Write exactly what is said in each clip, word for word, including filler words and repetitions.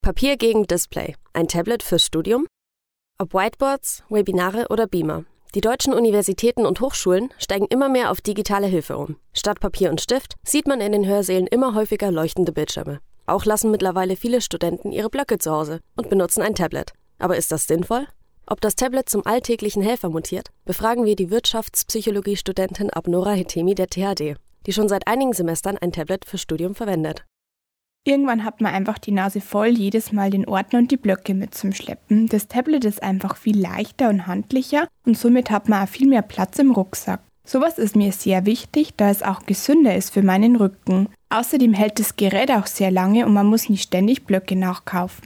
Papier gegen Display. Ein Tablet fürs Studium? Ob Whiteboards, Webinare oder Beamer. Die deutschen Universitäten und Hochschulen steigen immer mehr auf digitale Hilfe um. Statt Papier und Stift sieht man in den Hörsälen immer häufiger leuchtende Bildschirme. Auch lassen mittlerweile viele Studenten ihre Blöcke zu Hause und benutzen ein Tablet. Aber ist das sinnvoll? Ob das Tablet zum alltäglichen Helfer mutiert, befragen wir die Wirtschaftspsychologie-Studentin Abnora Hetemi der T H D, die schon seit einigen Semestern ein Tablet fürs Studium verwendet. Irgendwann hat man einfach die Nase voll, jedes Mal den Ordner und die Blöcke mitzuschleppen. Das Tablet ist einfach viel leichter und handlicher und somit hat man auch viel mehr Platz im Rucksack. Sowas ist mir sehr wichtig, da es auch gesünder ist für meinen Rücken. Außerdem hält das Gerät auch sehr lange und man muss nicht ständig Blöcke nachkaufen.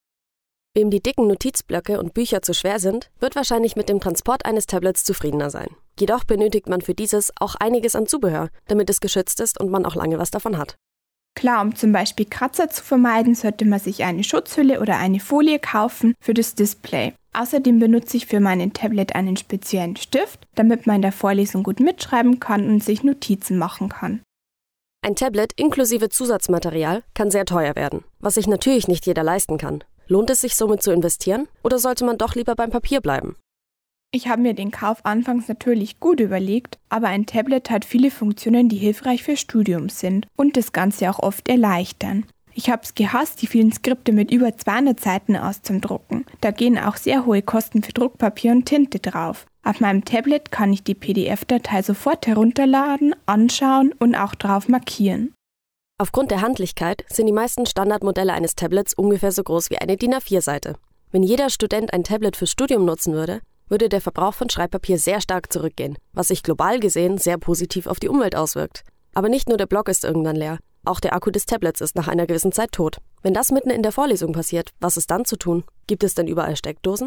Wem die dicken Notizblöcke und Bücher zu schwer sind, wird wahrscheinlich mit dem Transport eines Tablets zufriedener sein. Jedoch benötigt man für dieses auch einiges an Zubehör, damit es geschützt ist und man auch lange was davon hat. Klar, um zum Beispiel Kratzer zu vermeiden, sollte man sich eine Schutzhülle oder eine Folie kaufen für das Display. Außerdem benutze ich für meinen Tablet einen speziellen Stift, damit man in der Vorlesung gut mitschreiben kann und sich Notizen machen kann. Ein Tablet inklusive Zusatzmaterial kann sehr teuer werden, was sich natürlich nicht jeder leisten kann. Lohnt es sich somit zu investieren oder sollte man doch lieber beim Papier bleiben? Ich habe mir den Kauf anfangs natürlich gut überlegt, aber ein Tablet hat viele Funktionen, die hilfreich fürs Studium sind und das Ganze auch oft erleichtern. Ich habe es gehasst, die vielen Skripte mit über zweihundert Seiten auszudrucken. Da gehen auch sehr hohe Kosten für Druckpapier und Tinte drauf. Auf meinem Tablet kann ich die P D F-Datei sofort herunterladen, anschauen und auch drauf markieren. Aufgrund der Handlichkeit sind die meisten Standardmodelle eines Tablets ungefähr so groß wie eine D I N A vier Seite. Wenn jeder Student ein Tablet fürs Studium nutzen würde, würde der Verbrauch von Schreibpapier sehr stark zurückgehen, was sich global gesehen sehr positiv auf die Umwelt auswirkt. Aber nicht nur der Block ist irgendwann leer, auch der Akku des Tablets ist nach einer gewissen Zeit tot. Wenn das mitten in der Vorlesung passiert, was ist dann zu tun? Gibt es denn überall Steckdosen?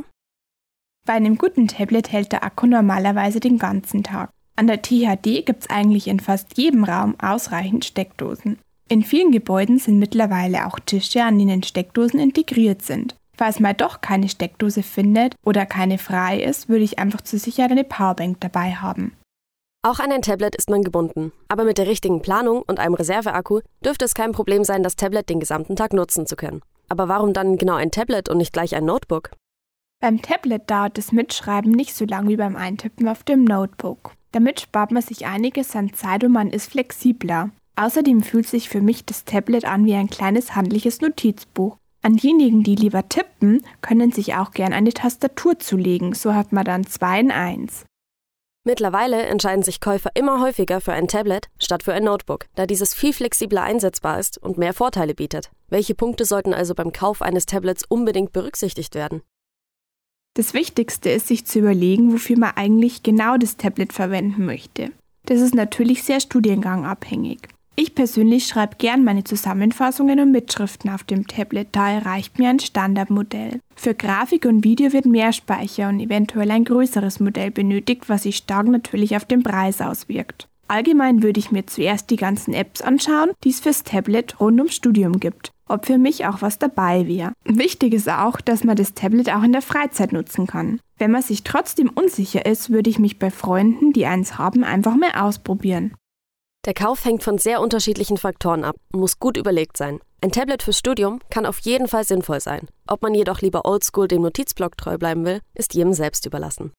Bei einem guten Tablet hält der Akku normalerweise den ganzen Tag. An der T H D gibt es eigentlich in fast jedem Raum ausreichend Steckdosen. In vielen Gebäuden sind mittlerweile auch Tische, an denen Steckdosen integriert sind. Falls man doch keine Steckdose findet oder keine frei ist, würde ich einfach zur Sicherheit eine Powerbank dabei haben. Auch an ein Tablet ist man gebunden, aber mit der richtigen Planung und einem Reserveakku dürfte es kein Problem sein, das Tablet den gesamten Tag nutzen zu können. Aber warum dann genau ein Tablet und nicht gleich ein Notebook? Beim Tablet dauert das Mitschreiben nicht so lange wie beim Eintippen auf dem Notebook. Damit spart man sich einiges an Zeit und man ist flexibler. Außerdem fühlt sich für mich das Tablet an wie ein kleines handliches Notizbuch. An diejenigen, die lieber tippen, können sich auch gern eine Tastatur zulegen, so hat man dann zwei in eins. Mittlerweile entscheiden sich Käufer immer häufiger für ein Tablet statt für ein Notebook, da dieses viel flexibler einsetzbar ist und mehr Vorteile bietet. Welche Punkte sollten also beim Kauf eines Tablets unbedingt berücksichtigt werden? Das Wichtigste ist, sich zu überlegen, wofür man eigentlich genau das Tablet verwenden möchte. Das ist natürlich sehr studiengangabhängig. Ich persönlich schreibe gern meine Zusammenfassungen und Mitschriften auf dem Tablet, daher reicht mir ein Standardmodell. Für Grafik und Video wird mehr Speicher und eventuell ein größeres Modell benötigt, was sich stark natürlich auf den Preis auswirkt. Allgemein würde ich mir zuerst die ganzen Apps anschauen, die es fürs Tablet rund ums Studium gibt. Ob für mich auch was dabei wäre. Wichtig ist auch, dass man das Tablet auch in der Freizeit nutzen kann. Wenn man sich trotzdem unsicher ist, würde ich mich bei Freunden, die eins haben, einfach mal ausprobieren. Der Kauf hängt von sehr unterschiedlichen Faktoren ab und muss gut überlegt sein. Ein Tablet fürs Studium kann auf jeden Fall sinnvoll sein. Ob man jedoch lieber oldschool dem Notizblock treu bleiben will, ist jedem selbst überlassen.